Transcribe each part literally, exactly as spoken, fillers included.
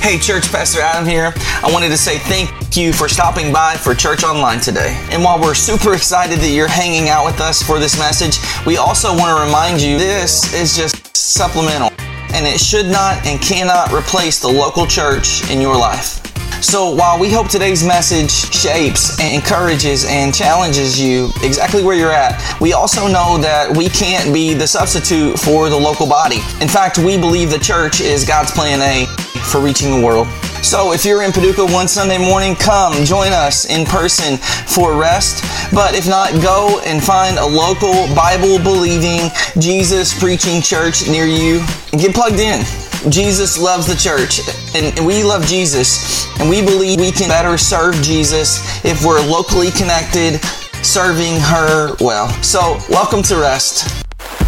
Hey church, Pastor Adam here. I wanted to say thank you for stopping by for Church Online today. And while we're super excited that you're hanging out with us for this message, we also want to remind you this is just supplemental, and it should not and cannot replace the local church in your life. So while we hope today's message shapes and encourages and challenges you exactly where you're at, we also know that we can't be the substitute for the local body. In fact, we believe the church is God's plan A for reaching the world. So if you're in Paducah one Sunday morning, come join us in person for rest. But if not, go and find a local Bible-believing, Jesus-preaching church near you and get plugged in. Jesus loves the church, and we love Jesus, and we believe we can better serve Jesus if we're locally connected, serving her well. So, welcome to Rest.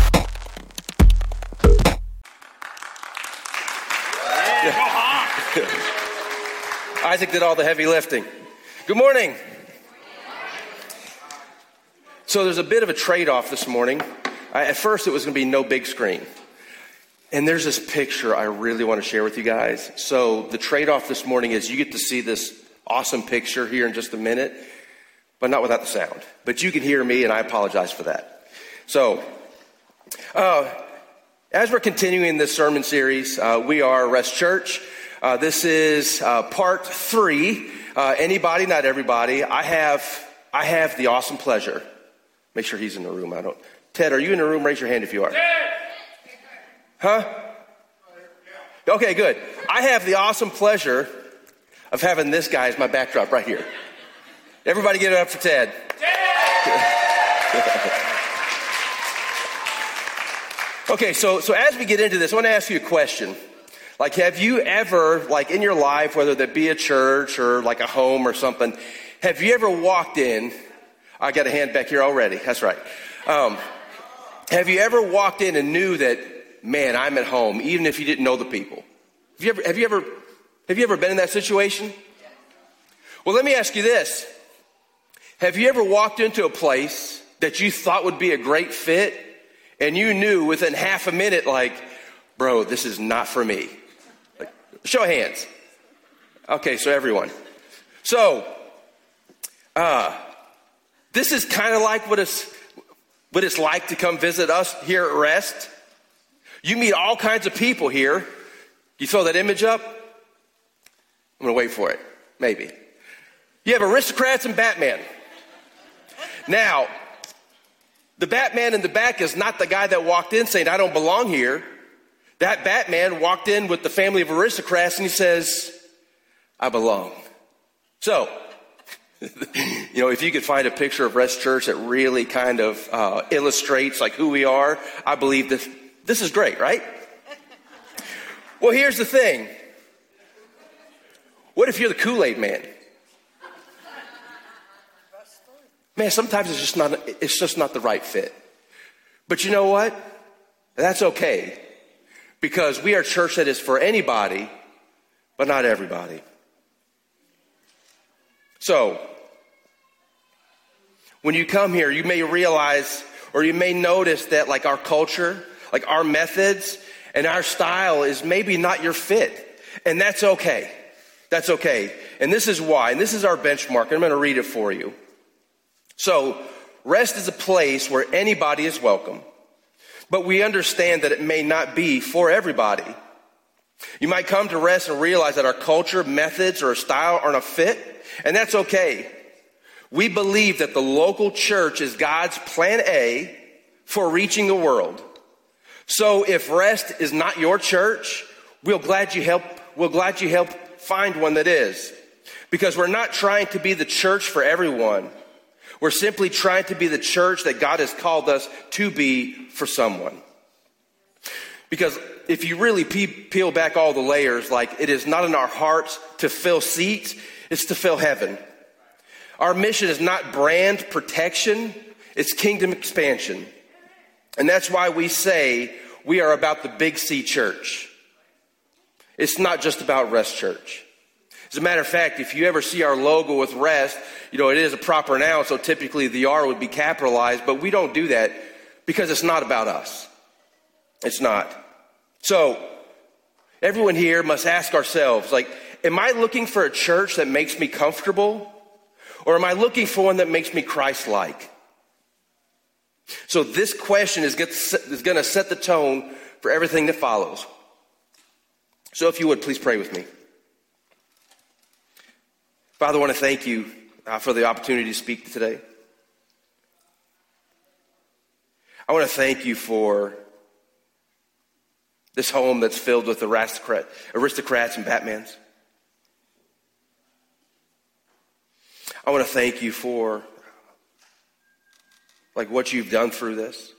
Isaac did all the heavy lifting. Good morning. So there's a bit of a trade-off this morning. I, at first it was going to be no big screen. And there's this picture I really want to share with you guys. So the trade-off this morning is you get to see this awesome picture here in just a minute, but not without the sound. But you can hear me, and I apologize for that. So uh, as we're continuing this sermon series, uh, we are Rest Church. Uh, this is uh, part three. Uh, anybody, not everybody. I have I have the awesome pleasure. Make sure he's in the room. I don't. Ted, are you in the room? Raise your hand if you are. Huh? Okay, good. I have the awesome pleasure of having this guy as my backdrop right here. Everybody give it up for Ted. Okay, so so as we get into this, I want to ask you a question. Like, have you ever, like in your life, whether that be a church or like a home or something, have you ever walked in? I got a hand back here already. That's right. Um, have you ever walked in and knew that, man, I'm at home, even if you didn't know the people? Have you ever, have you ever, have you ever been in that situation? Well, let me ask you this. Have you ever walked into a place that you thought would be a great fit, and you knew within half a minute, like, bro, this is not for me? Like, show of hands. Okay, so everyone. So, uh, this is kind of like what it's, what it's like to come visit us here at Rest. You meet all kinds of people here. You throw that image up? I'm going to wait for it. Maybe. You have aristocrats and Batman. Now, the Batman in the back is not the guy that walked in saying, I don't belong here. That Batman walked in with the family of aristocrats and he says, I belong. So, you know, if you could find a picture of Rest Church that really kind of uh, illustrates like who we are, I believe this. This is great, right? Well, here's the thing. What if you're the Kool-Aid man? Man, sometimes it's just not, it's just not the right fit. But you know what? That's okay. Because we are a church that is for anybody, but not everybody. So, when you come here, you may realize, or you may notice that like our culture, like our methods and our style is maybe not your fit. And that's okay. That's okay. And this is why. And this is our benchmark. And I'm going to read it for you. So, Rest is a place where anybody is welcome. But we understand that it may not be for everybody. You might come to Rest and realize that our culture, methods, or style aren't a fit. And that's okay. We believe that the local church is God's plan A for reaching the world. So if Rest is not your church, we're glad you help, we're glad you help find one that is. Because we're not trying to be the church for everyone. We're simply trying to be the church that God has called us to be for someone. Because if you really peel back all the layers, like it is not in our hearts to fill seats, it's to fill heaven. Our mission is not brand protection, it's kingdom expansion. And that's why we say we are about the Big C church. It's not just about Rest Church. As a matter of fact, if you ever see our logo with Rest, you know, it is a proper noun, so typically the R would be capitalized, but we don't do that because it's not about us. It's not. So, everyone here must ask ourselves, like, am I looking for a church that makes me comfortable? Or am I looking for one that makes me Christ-like? So this question is going to set the tone for everything that follows. So if you would, please pray with me. Father, I want to thank you uh, for the opportunity to speak today. I want to thank you for this home that's filled with aristocrat, aristocrats and Batmans. I want to thank you for like what you've done through this.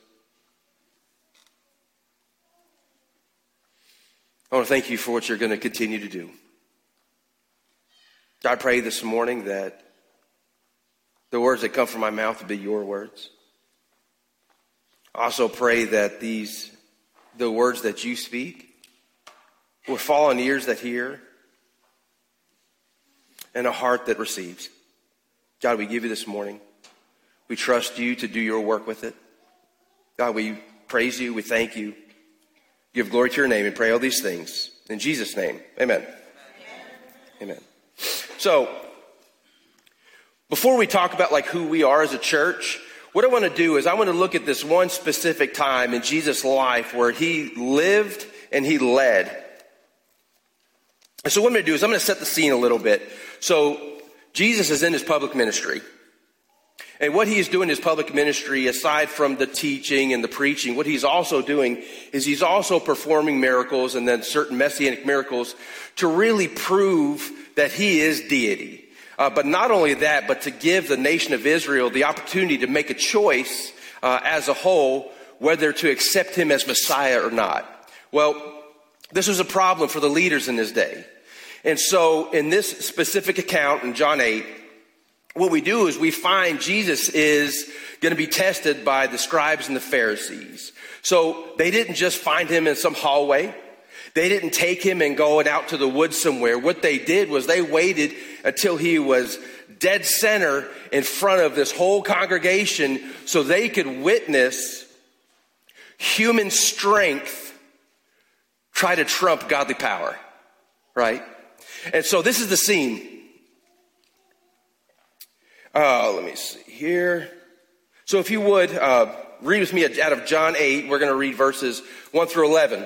I want to thank you for what you're going to continue to do. I pray this morning that the words that come from my mouth will be your words. I also pray that these, the words that you speak, will fall on ears that hear and a heart that receives. God, we give you this morning. We trust you to do your work with it. God, we praise you. We thank you. Give glory to your name and pray all these things. In Jesus' name, amen. Amen. Amen. So, before we talk about like who we are as a church, what I want to do is I want to look at this one specific time in Jesus' life where he lived and he led. And so what I'm going to do is I'm going to set the scene a little bit. So Jesus is in his public ministry. And what he is doing in his public ministry, aside from the teaching and the preaching, what he's also doing is he's also performing miracles and then certain messianic miracles to really prove that he is deity. Uh, but not only that, but to give the nation of Israel the opportunity to make a choice uh, as a whole, whether to accept him as Messiah or not. Well, this was a problem for the leaders in his day. And so in this specific account in John eight, what we do is we find Jesus is going to be tested by the scribes and the Pharisees. So they didn't just find him in some hallway. They didn't take him and go out to the woods somewhere. What they did was they waited until he was dead center in front of this whole congregation so they could witness human strength try to trump godly power, right? And so this is the scene. Uh, let me see here. So if you would, uh, read with me out of John eight. We're going to read verses one through eleven.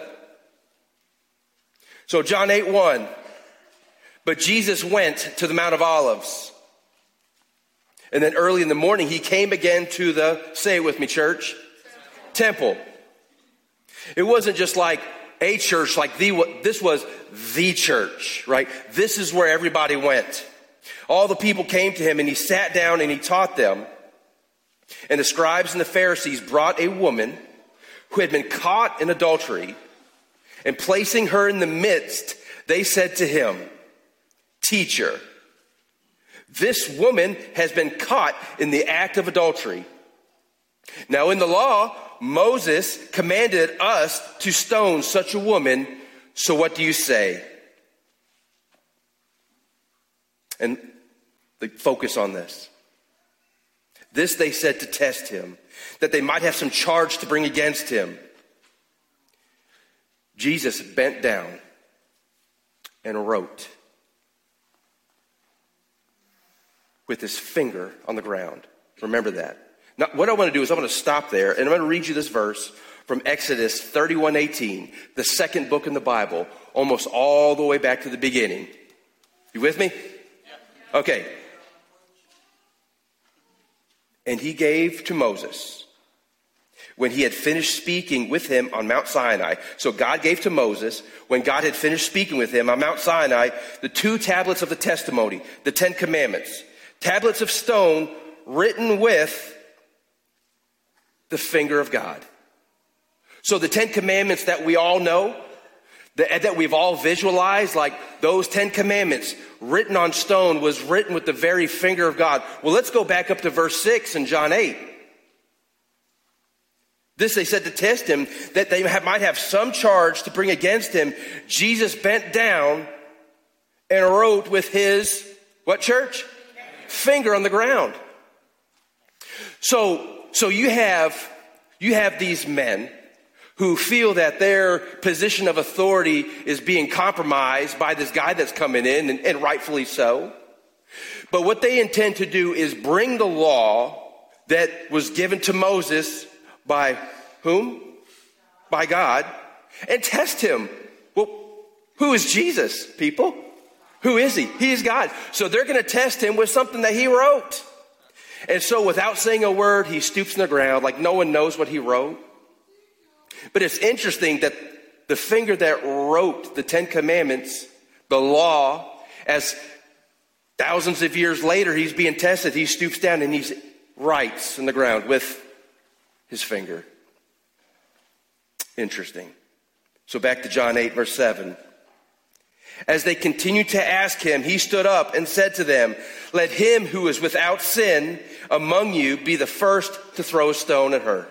So John eight one. But Jesus went to the Mount of Olives. And then early in the morning, he came again to the, say it with me, church, temple. It wasn't just like a church, like the, this was the church, right? This is where everybody went. All the people came to him and he sat down and he taught them. And the scribes and the Pharisees brought a woman who had been caught in adultery, and placing her in the midst, they said to him, "Teacher, this woman has been caught in the act of adultery. Now in the law, Moses commanded us to stone such a woman. So what do you say?" And the focus on this. This they said to test him, that they might have some charge to bring against him. Jesus bent down and wrote with his finger on the ground. Remember that. Now, what I want to do is I want to stop there, and I'm going to read you this verse from Exodus thirty-one eighteen, the second book in the Bible, almost all the way back to the beginning. You with me? Okay. And he gave to Moses, when he had finished speaking with him on Mount Sinai. So God gave to Moses, when God had finished speaking with him on Mount Sinai, the two tablets of the testimony, the Ten Commandments, tablets of stone written with the finger of God. So the Ten Commandments that we all know, that, that we've all visualized, like those Ten Commandments written on stone was written with the very finger of God. Well, let's go back up to verse six in John eight. This they said to test him, that they have, might have some charge to bring against him. Jesus bent down and wrote with his, what, church? Finger on the ground. So, so you have, you have these men who feel that their position of authority is being compromised by this guy that's coming in, and, and rightfully so. But what they intend to do is bring the law that was given to Moses by whom? By God, and test him. Well, who is Jesus, people? Who is he? He is God. So they're going to test him with something that he wrote. And so without saying a word, he stoops to the ground like no one knows what he wrote. But it's interesting that the finger that wrote the Ten Commandments, the law, as thousands of years later he's being tested, he stoops down and he writes in the ground with his finger. Interesting. So back to John eight, verse seven. As they continued to ask him, he stood up and said to them, "Let him who is without sin among you be the first to throw a stone at her."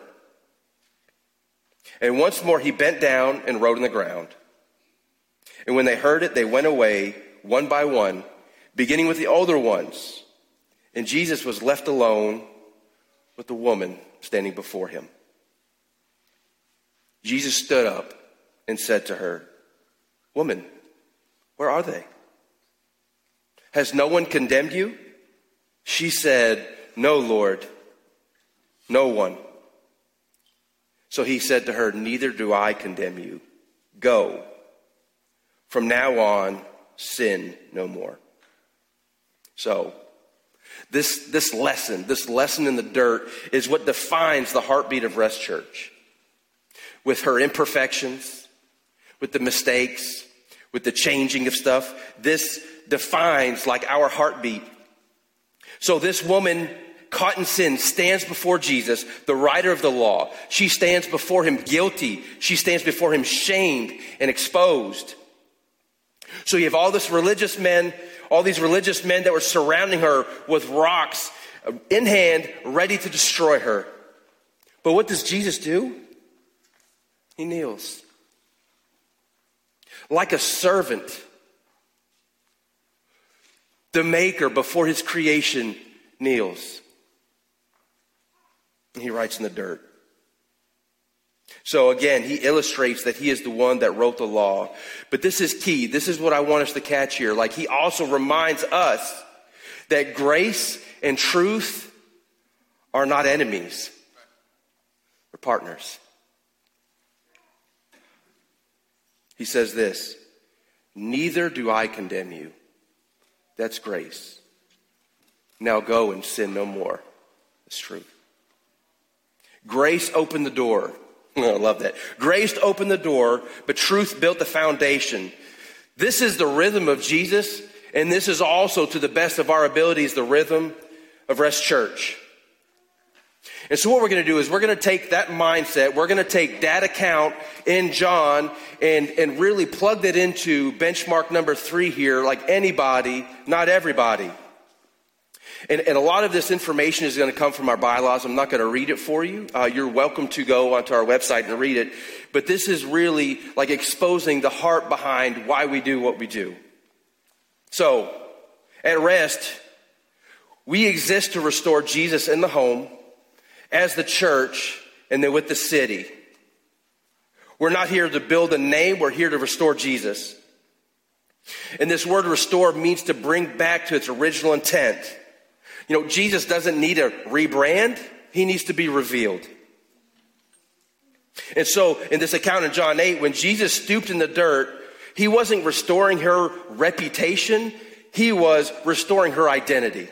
And once more he bent down and wrote on the ground. And when they heard it, they went away one by one, beginning with the older ones. And Jesus was left alone with the woman standing before him. Jesus stood up and said to her, "Woman, where are they? Has no one condemned you?" She said, "No, Lord, no one." So he said to her, "Neither do I condemn you. Go. From now on, sin no more." So, this, this lesson, this lesson in the dirt is what defines the heartbeat of Rest Church. With her imperfections, with the mistakes, with the changing of stuff, this defines like our heartbeat. So this woman caught in sin stands before Jesus, the writer of the law. She stands before him guilty. She stands before him shamed and exposed. So you have all this religious men, all these religious men that were surrounding her with rocks in hand, ready to destroy her. But what does Jesus do? He kneels. Like a servant, the maker before his creation kneels. And he writes in the dirt. So again, he illustrates that he is the one that wrote the law. But this is key. This is what I want us to catch here. Like, he also reminds us that grace and truth are not enemies. They're partners. He says this, "Neither do I condemn you." That's grace. "Now go and sin no more." That's truth. Grace opened the door. Oh, I love that. Grace opened the door, but truth built the foundation. This is the rhythm of Jesus, and this is also, to the best of our abilities, the rhythm of Rest Church. And so what we're going to do is we're going to take that mindset, we're going to take that account in John and, and really plug that into benchmark number three here, like anybody, not everybody. And, and a lot of this information is going to come from our bylaws. I'm not going to read it for you. Uh, you're welcome to go onto our website and read it. But this is really like exposing the heart behind why we do what we do. So, at Rest, we exist to restore Jesus in the home, as the church, and then with the city. We're not here to build a name. We're here to restore Jesus. And this word restore means to bring back to its original intent. You know, Jesus doesn't need a rebrand. He needs to be revealed. And so in this account in John eight, when Jesus stooped in the dirt, he wasn't restoring her reputation. He was restoring her identity.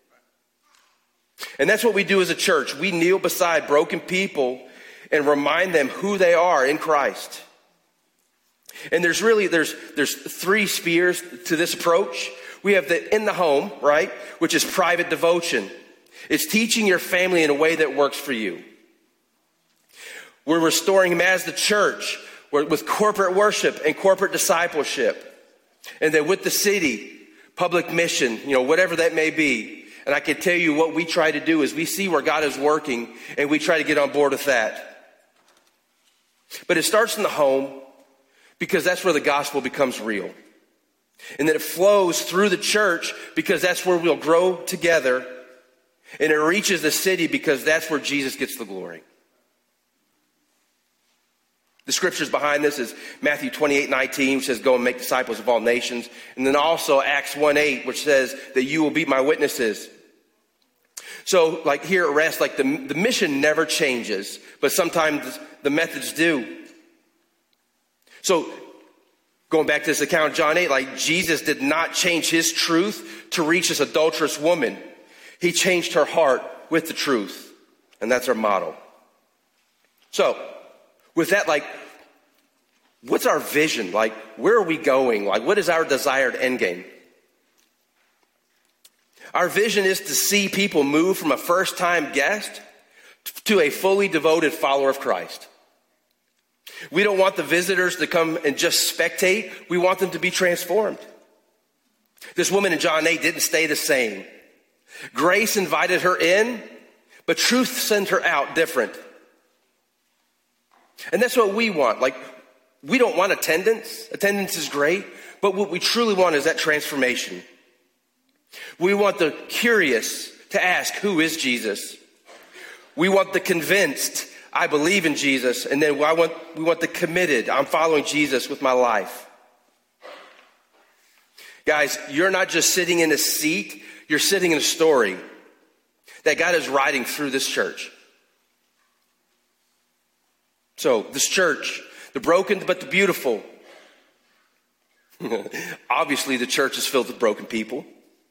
And that's what we do as a church. We kneel beside broken people and remind them who they are in Christ. And there's really, there's, there's three spheres to this approach. We have the in the home, right? Which is private devotion. It's teaching your family in a way that works for you. We're restoring him as the church with corporate worship and corporate discipleship. And then with the city, public mission, you know, whatever that may be. And I can tell you what we try to do is we see where God is working and we try to get on board with that. But it starts in the home because that's where the gospel becomes real. And then it flows through the church because that's where we'll grow together. And it reaches the city because that's where Jesus gets the glory. The scriptures behind this is Matthew twenty-eight nineteen, which says, go and make disciples of all nations. And then also Acts one eight, which says that you will be my witnesses. So like here at Rest, like the, the mission never changes, but sometimes the methods do. So going back to this account of John eight, like Jesus did not change his truth to reach this adulterous woman. He changed her heart with the truth. And that's our model. So with that, like, what's our vision? Like, where are we going? Like, what is our desired end game? Our vision is to see people move from a first-time guest to a fully devoted follower of Christ. We don't want the visitors to come and just spectate. We want them to be transformed. This woman in John eight didn't stay the same. Grace invited her in, but truth sent her out different. And that's what we want. Like, we don't want attendance. Attendance is great, but what we truly want is that transformation. We want the curious to ask, who is Jesus? We want the convinced, I believe in Jesus. And then I want, we want the committed, I'm following Jesus with my life. Guys, you're not just sitting in a seat, you're sitting in a story that God is writing through this church. So this church, the broken but the beautiful. Obviously the church is filled with broken people.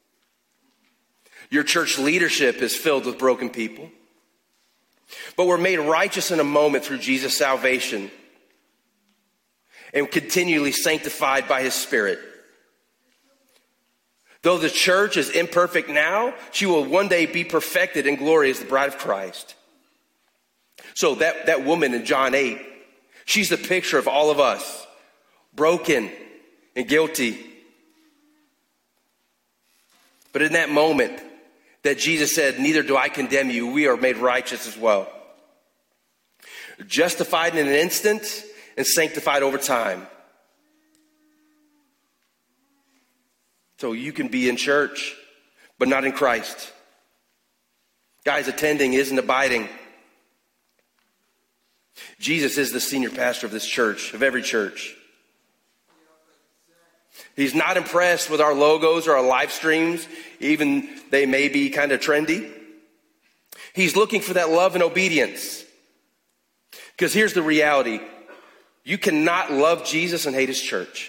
Your church leadership is filled with broken people. But we're made righteous in a moment through Jesus' salvation and continually sanctified by his Spirit. Though the church is imperfect now, she will one day be perfected in glory as the bride of Christ. So that, that woman in John eight, she's the picture of all of us, broken and guilty. But in that moment that Jesus said, neither do I condemn you, we are made righteous as well. Justified in an instant and sanctified over time. So you can be in church, but not in Christ. Guys, attending isn't abiding. Jesus is the senior pastor of this church, of every church. He's not impressed with our logos or our live streams, even they may be kind of trendy. He's looking for that love and obedience. Because here's the reality. You cannot love Jesus and hate his church.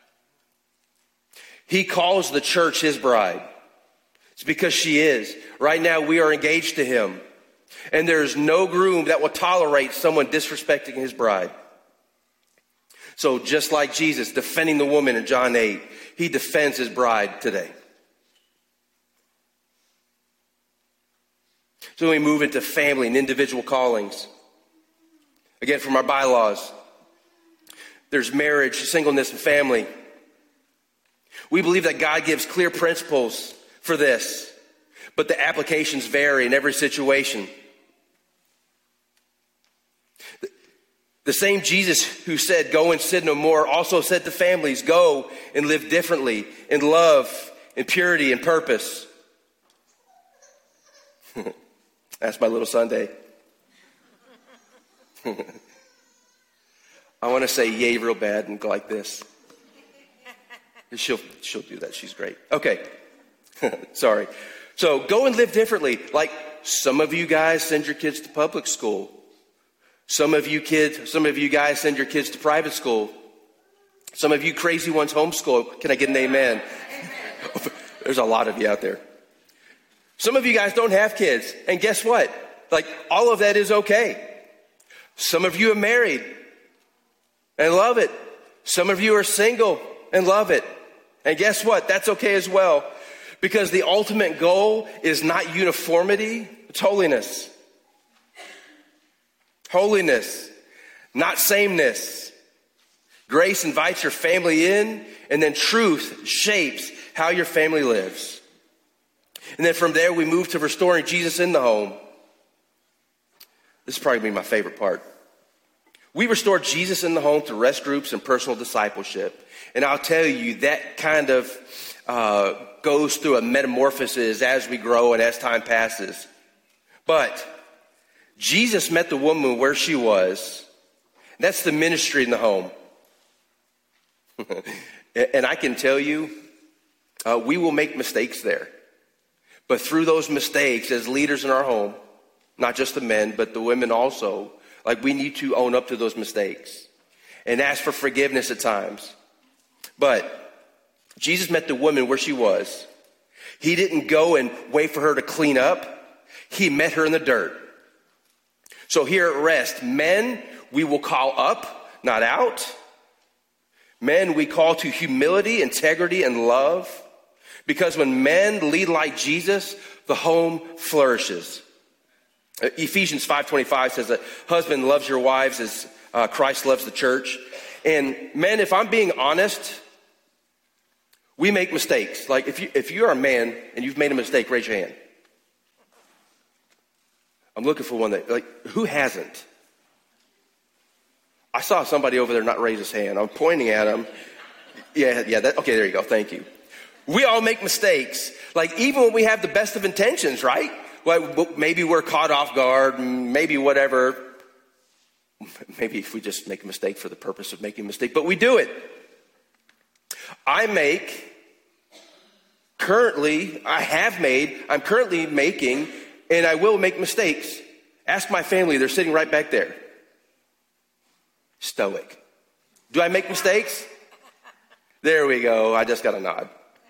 He calls the church his bride. It's because she is. Right now we are engaged to him. And there's no groom that will tolerate someone disrespecting his bride. So just like Jesus defending the woman in John eight, he defends his bride today. So we move into family and individual callings. Again, from our bylaws, there's marriage, singleness, and family. We believe that God gives clear principles for this, but the applications vary in every situation. The same Jesus who said, go and sin no more, also said to families, go and live differently in love, in purity, and purpose. That's my little Sunday. I want to say yay real bad and go like this. She'll, she'll do that. She's great. Okay. Sorry. So go and live differently. Like some of you guys send your kids to public school. Some of you kids, some of you guys send your kids to private school. Some of you crazy ones homeschool. Can I get an amen? There's a lot of you out there. Some of you guys don't have kids. And guess what? Like all of that is okay. Some of you are married and love it. Some of you are single and love it. And guess what? That's okay as well. Because the ultimate goal is not uniformity, it's holiness. Holiness, not sameness. Grace invites your family in, and then truth shapes how your family lives. And then from there, we move to restoring Jesus in the home. This is probably my favorite part. We restore Jesus in the home through rest groups and personal discipleship. And I'll tell you, that kind of uh, goes through a metamorphosis as we grow and as time passes. But Jesus met the woman where she was That's the ministry in the home. And I can tell you, uh, we will make mistakes there. But through those mistakes, as leaders in our home, not just the men, but the women also, like we need to own up to those mistakes and ask for forgiveness at times. But Jesus met the woman where she was. He didn't go and wait for her to clean up. He met her in the dirt. So here at Rest, men, we will call up, not out. Men, we call to humility, integrity, and love. Because when men lead like Jesus, the home flourishes. Ephesians five twenty-five says that husband loves your wives as uh, Christ loves the church. And men, if I'm being honest, we make mistakes. Like if you if you're a man and you've made a mistake, raise your hand. I'm looking for one that, like, who hasn't? I saw somebody over there not raise his hand. I'm pointing at him. Yeah, yeah, that, okay, there you go. Thank you. We all make mistakes. Like, even when we have the best of intentions, right? Like, maybe we're caught off guard, maybe whatever. Maybe if we just make a mistake for the purpose of making a mistake, but we do it. I make, currently, I have made, I'm currently making, and I will make mistakes. Ask my family, they're sitting right back there. Stoic. Do I make mistakes? There we go. I just got a nod.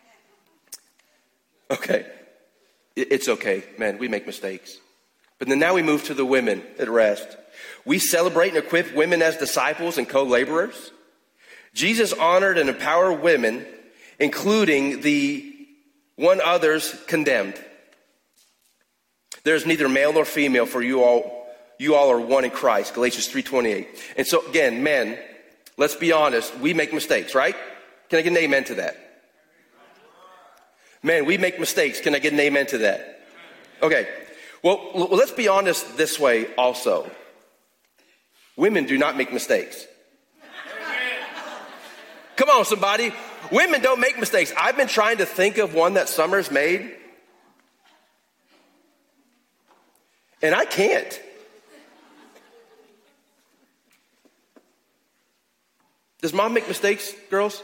Okay. It's okay, man. We make mistakes. But then now we move to the women at Rest. We celebrate and equip women as disciples and co-laborers. Jesus honored and empowered women, including the one others condemned. There's neither male nor female, for you all you all are one in Christ, Galatians three twenty-eight. And so again, men, let's be honest, we make mistakes, right? Can I get an amen to that? Men, we make mistakes. Can I get an amen to that? Okay. Well, well, let's be honest this way also. Women do not make mistakes. Come on, somebody. Women don't make mistakes. I've been trying to think of one that Summer's made, and I can't. Does mom make mistakes, girls?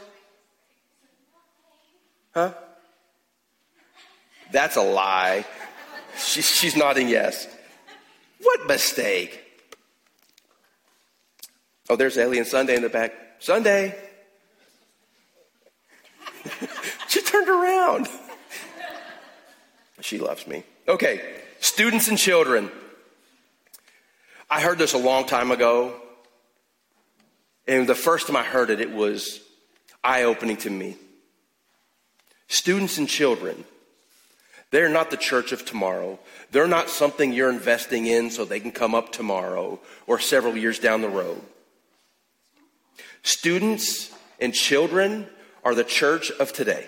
Huh? That's a lie. She, she's nodding yes. What mistake? Oh, there's Ellie and Sunday in the back. Sunday. She turned around. She loves me. Okay, students and children. I heard this a long time ago. And the first time I heard it, it was eye-opening to me. Students and children, they're not the church of tomorrow. They're not something you're investing in so they can come up tomorrow or several years down the road. Students and children are the church of today.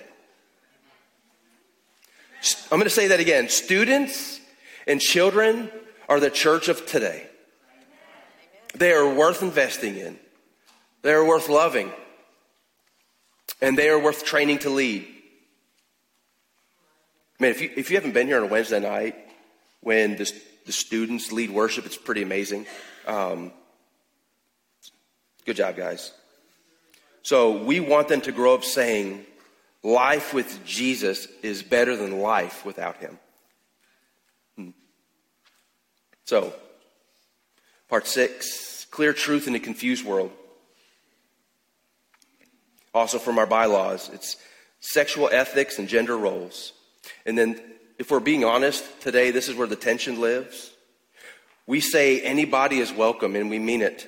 I'm going to say that again. Students and children are the church of today. They are worth investing in. They are worth loving. And they are worth training to lead. Man, if you, if you haven't been here on a Wednesday night when the, the students lead worship, it's pretty amazing. Um, good job, guys. So we want them to grow up saying, life with Jesus is better than life without him. Hmm. So, part six, clear truth in a confused world. Also from our bylaws, it's sexual ethics and gender roles. And then, if we're being honest, today this is where the tension lives. We say anybody is welcome, and we mean it.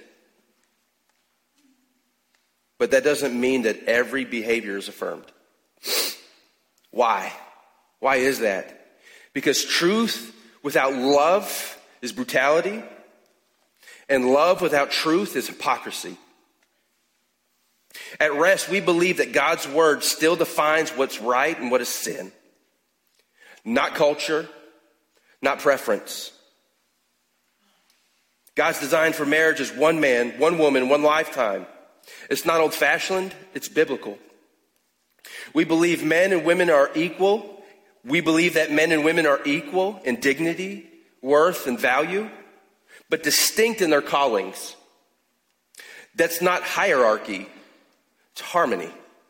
But that doesn't mean that every behavior is affirmed. Why? Why is that? Because truth without love is brutality, and love without truth is hypocrisy. At Rest, we believe that God's word still defines what's right and what is sin. Not culture, not preference. God's design for marriage is one man, one woman, one lifetime. It's not old-fashioned, it's biblical. We believe men and women are equal. We believe that men and women are equal in dignity, worth, and value, but distinct in their callings. That's not hierarchy, it's harmony.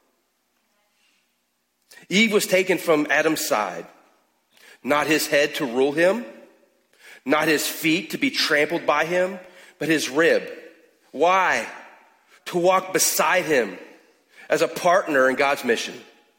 Eve was taken from Adam's side, not his head to rule him, not his feet to be trampled by him, but his rib. Why? To walk beside him as a partner in God's mission.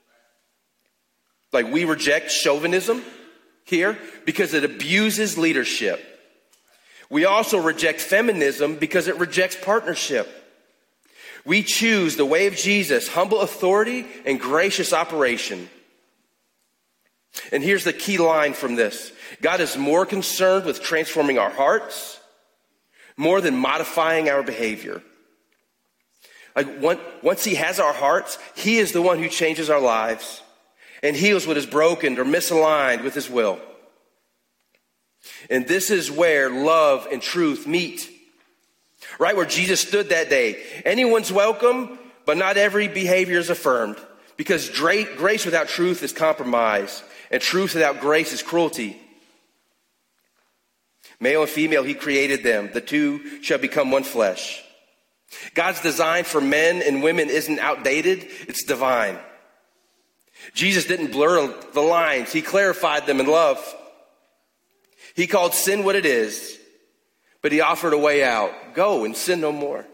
Like, we reject chauvinism here because it abuses leadership. We also reject feminism because it rejects partnership. We choose the way of Jesus, humble authority and gracious operation. And here's the key line from this. God is more concerned with transforming our hearts more than modifying our behavior. Like, once he has our hearts, he is the one who changes our lives and heals what is broken or misaligned with his will. And this is where love and truth meet. Right where Jesus stood that day. Anyone's welcome, but not every behavior is affirmed. Because grace without truth is compromise, and truth without grace is cruelty. Male and female, he created them. The two shall become one flesh. God's design for men and women isn't outdated, it's divine. Jesus didn't blur the lines, he clarified them in love. He called sin what it is, but he offered a way out. Go and sin no more.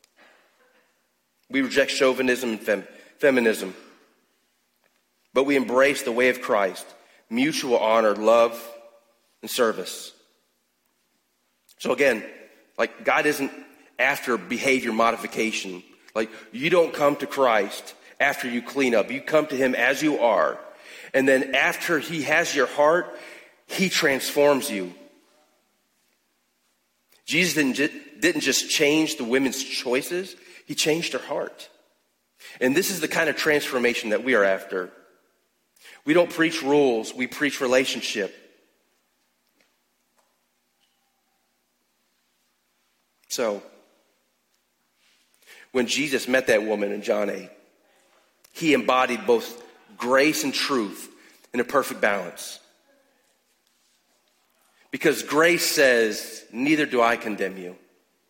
We reject chauvinism and fem- feminism, but we embrace the way of Christ, mutual honor, love, and service. So again, like, God isn't after behavior modification. Like, you don't come to Christ after you clean up. You come to him as you are. And then after he has your heart, he transforms you. Jesus didn't, ju- didn't just change the women's choices. He changed her heart. And this is the kind of transformation that we are after. We don't preach rules. We preach relationship. So, when Jesus met that woman in John eight, he embodied both grace and truth in a perfect balance. Because grace says, neither do I condemn you.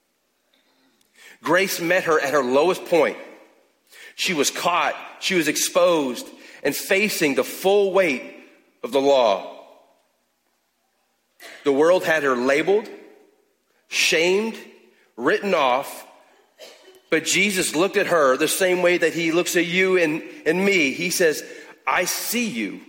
Grace met her at her lowest point. She was caught, she was exposed, and facing the full weight of the law. The world had her labeled, shamed, written off, but Jesus looked at her the same way that he looks at you and, and me. He says, I see you.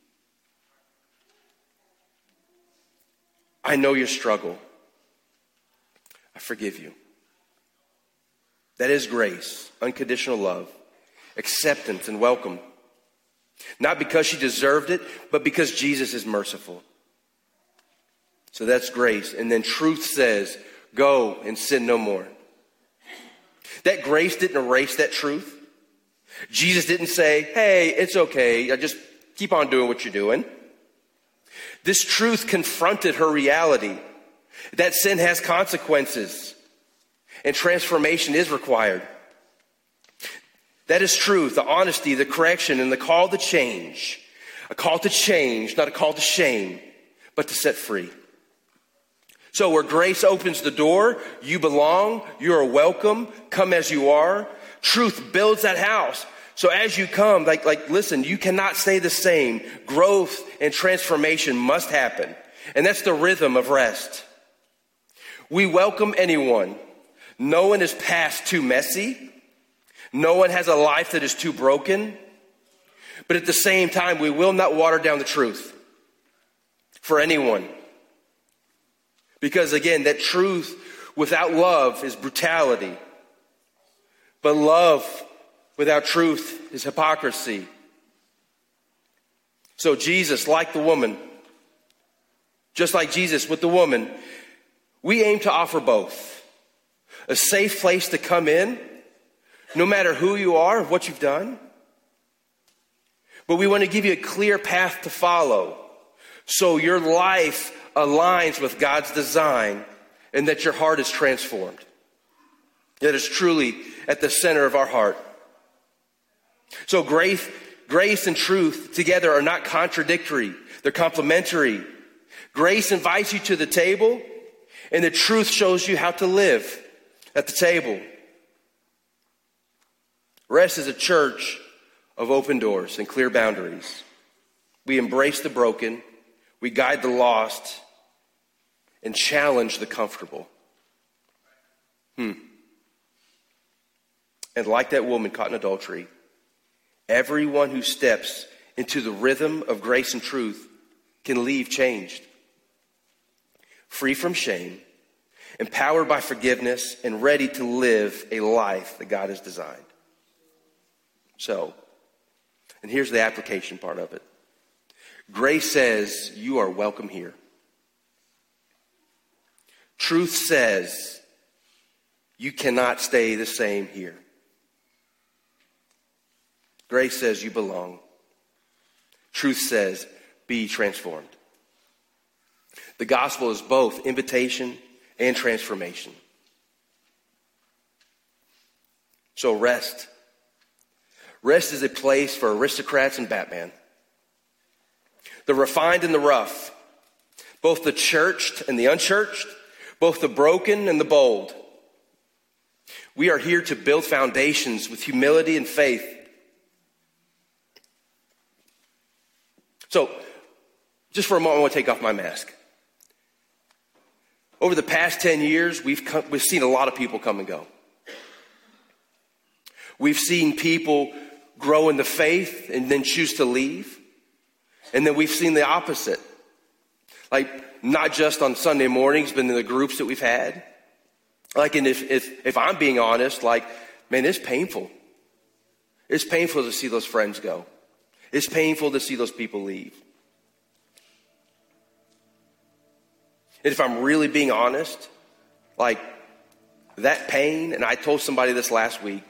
I know your struggle. I forgive you. That is grace, unconditional love, acceptance and welcome. Not because she deserved it, but because Jesus is merciful. So that's grace. And then truth says, go and sin no more. That grace didn't erase that truth. Jesus didn't say, hey, it's okay, I just keep on doing what you're doing. This truth confronted her reality that sin has consequences and transformation is required. That is truth, the honesty, the correction, and the call to change. A call to change, not a call to shame, but to set free. So where grace opens the door, you belong, you are welcome, come as you are. Truth builds that house. So as you come, like, like, listen, you cannot stay the same. Growth and transformation must happen. And that's the rhythm of rest. We welcome anyone. No one is past too messy. No one has a life that is too broken. But at the same time, we will not water down the truth for anyone. Because again, that truth without love is brutality. But love without truth is hypocrisy. So Jesus, like the woman, just like Jesus with the woman, we aim to offer both. A safe place to come in, no matter who you are, what you've done. But we want to give you a clear path to follow, so your life aligns with God's design and that your heart is transformed. That is truly at the center of our heart. So grace, grace and truth together are not contradictory. They're complementary. Grace invites you to the table, and the truth shows you how to live at the table. Rest is a church of open doors and clear boundaries. We embrace the broken, we guide the lost, and challenge the comfortable. Hmm. And like that woman caught in adultery, everyone who steps into the rhythm of grace and truth can leave changed, free from shame, empowered by forgiveness, and ready to live a life that God has designed. So, and here's the application part of it. Grace says you are welcome here. Truth says you cannot stay the same here. Grace says you belong. Truth says be transformed. The gospel is both invitation and transformation. So rest. Rest is a place for aristocrats and Batman. The refined and the rough. Both the churched and the unchurched. Both the broken and the bold. We are here to build foundations with humility and faith. So, just for a moment, I want to take off my mask. Over the past ten years, we've come, we've seen a lot of people come and go. We've seen people grow in the faith and then choose to leave. And then we've seen the opposite. Like, not just on Sunday mornings, but in the groups that we've had. Like, and if, if, if I'm being honest, like, man, it's painful. It's painful to see those friends go. It's painful to see those people leave. And if I'm really being honest, like, that pain, and I told somebody this last week,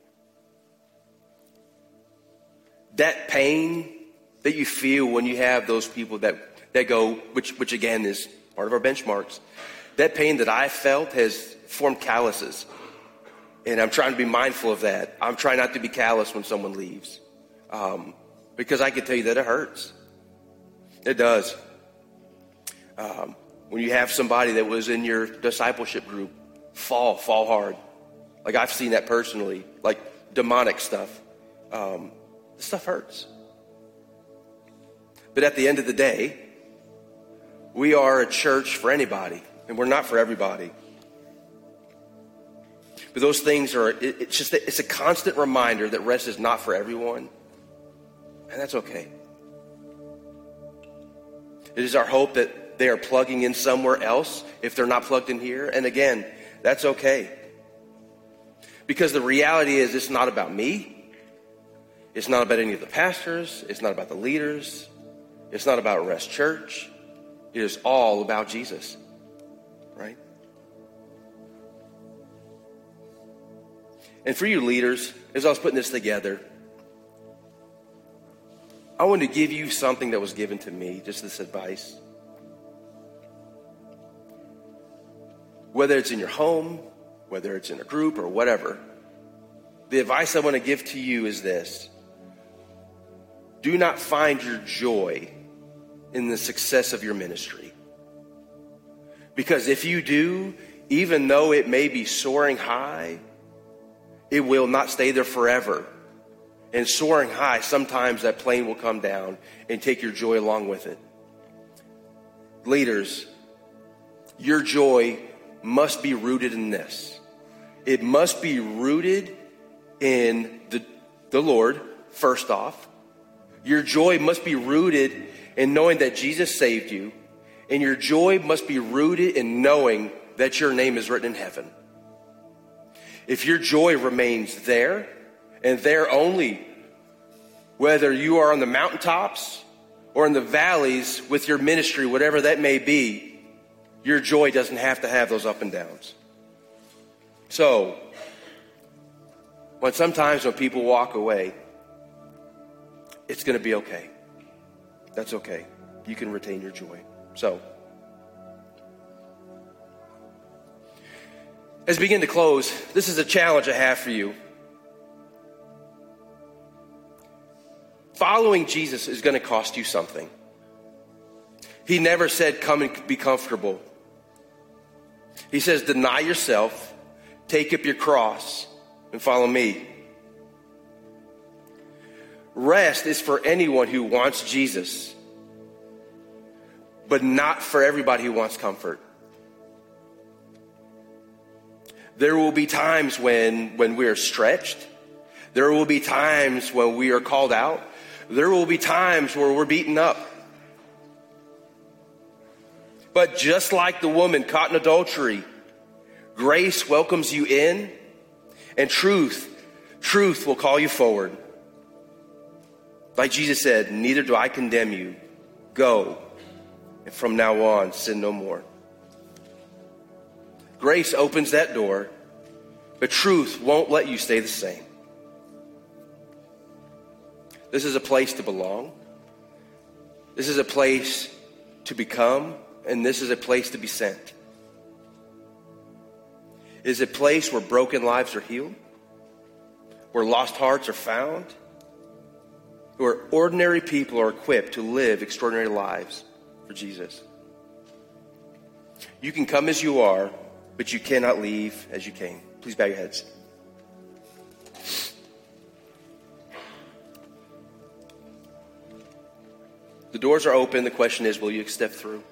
that pain that you feel when you have those people that, that go, which, which again is part of our benchmarks, that pain that I felt has formed calluses. And I'm trying to be mindful of that. I'm trying not to be callous when someone leaves. Um, because I can tell you that it hurts. It does. Um, when you have somebody that was in your discipleship group fall, fall hard. Like, I've seen that personally, like demonic stuff. Um, this stuff hurts. But at the end of the day, we are a church for anybody, and we're not for everybody. But those things are, it, it's just, it's a constant reminder that rest is not for everyone, and that's okay. It is our hope that they are plugging in somewhere else if they're not plugged in here, and again, that's okay. Because the reality is, it's not about me. It's not about any of the pastors. It's not about the leaders. It's not about Rest Church. It is all about Jesus, right? And for you leaders, as I was putting this together, I want to give you something that was given to me, just this advice. Whether it's in your home, whether it's in a group or whatever, the advice I want to give to you is this. Do not find your joy in the success of your ministry. Because if you do, even though it may be soaring high, it will not stay there forever. And soaring high, sometimes that plane will come down and take your joy along with it. Leaders, your joy must be rooted in this. It must be rooted in the, the Lord, first off. Your joy must be rooted in knowing that Jesus saved you. And your joy must be rooted in knowing that your name is written in heaven. If your joy remains there, and there only, whether you are on the mountaintops or in the valleys with your ministry, whatever that may be, your joy doesn't have to have those up and downs. So, when sometimes when people walk away, it's going to be okay. That's okay. You can retain your joy. So, as we begin to close, this is a challenge I have for you. Following Jesus is going to cost you something. He never said, come and be comfortable. He says, deny yourself, take up your cross, and follow me. Rest is for anyone who wants Jesus, but not for everybody who wants comfort. There will be times when, when we are stretched. There will be times when we are called out. There will be times where we're beaten up. But just like the woman caught in adultery, grace welcomes you in, and truth, truth will call you forward. Like Jesus said, neither do I condemn you. Go, and from now on, sin no more. Grace opens that door, but truth won't let you stay the same. This is a place to belong. This is a place to become, and this is a place to be sent. It is a place where broken lives are healed, where lost hearts are found, where ordinary people are equipped to live extraordinary lives for Jesus. You can come as you are, but you cannot leave as you came. Please bow your heads. The doors are open. The question is, will you step through?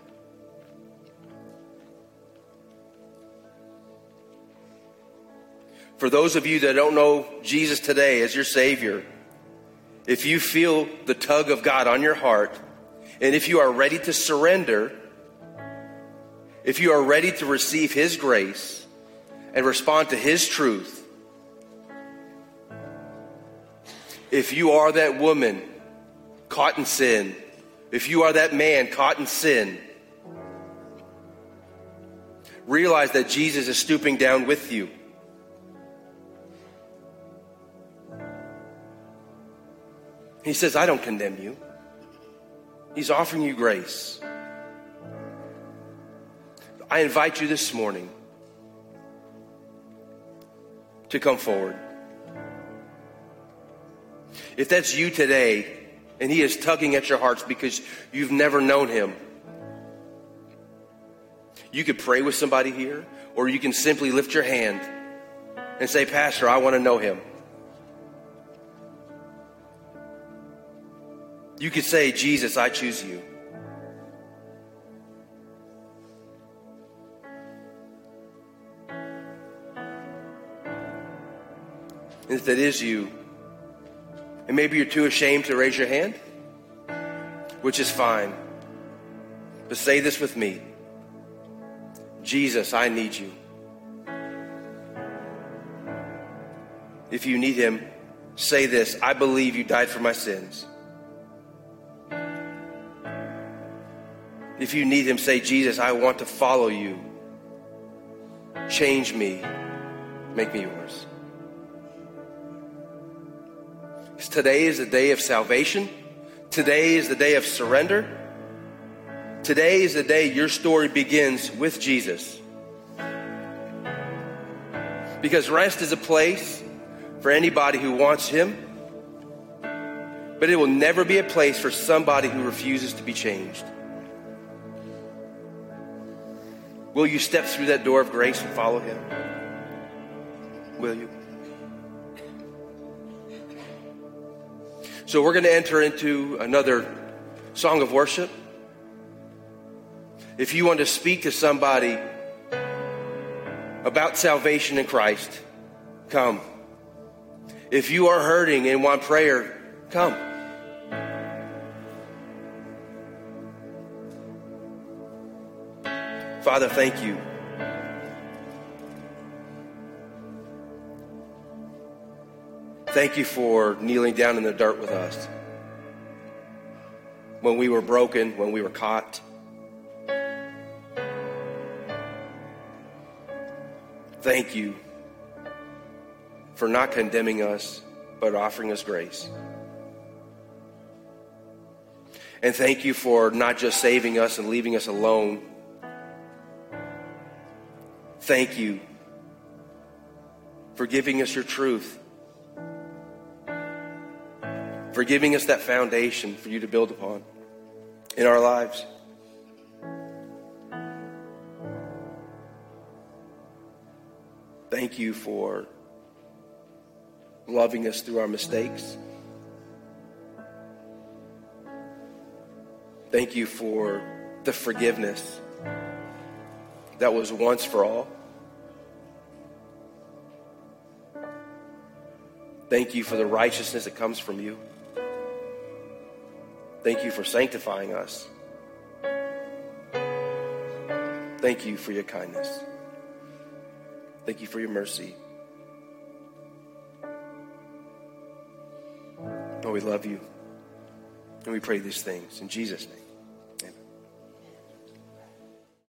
For those of you that don't know Jesus today as your Savior, if you feel the tug of God on your heart, and if you are ready to surrender, if you are ready to receive His grace and respond to His truth, if you are that woman caught in sin, if you are that man caught in sin, realize that Jesus is stooping down with you. He says, I don't condemn you. He's offering you grace. I invite you this morning to come forward. If that's you today, and He is tugging at your hearts because you've never known Him, you could pray with somebody here, or you can simply lift your hand and say, Pastor, I want to know Him. You could say, Jesus, I choose you. And if that is you, and maybe you're too ashamed to raise your hand, which is fine, but say this with me. Jesus, I need you. If you need Him, say this. I believe you died for my sins. If you need Him, say, Jesus, I want to follow you. Change me. Make me yours. Because today is the day of salvation. Today is the day of surrender. Today is the day your story begins with Jesus. Because rest is a place for anybody who wants Him, but it will never be a place for somebody who refuses to be changed. Will you step through that door of grace and follow Him? Will you? So we're going to enter into another song of worship. If you want to speak to somebody about salvation in Christ, come. If you are hurting and want prayer, come. Father, thank you. Thank you for kneeling down in the dirt with us. When we were broken, when we were caught. Thank you for not condemning us, but offering us grace. And thank you for not just saving us and leaving us alone. Thank you for giving us your truth. For giving us that foundation for you to build upon in our lives. Thank you for loving us through our mistakes. Thank you for the forgiveness that was once for all. Thank you for the righteousness that comes from you. Thank you for sanctifying us. Thank you for your kindness. Thank you for your mercy. Lord, we love you. And we pray these things in Jesus' name.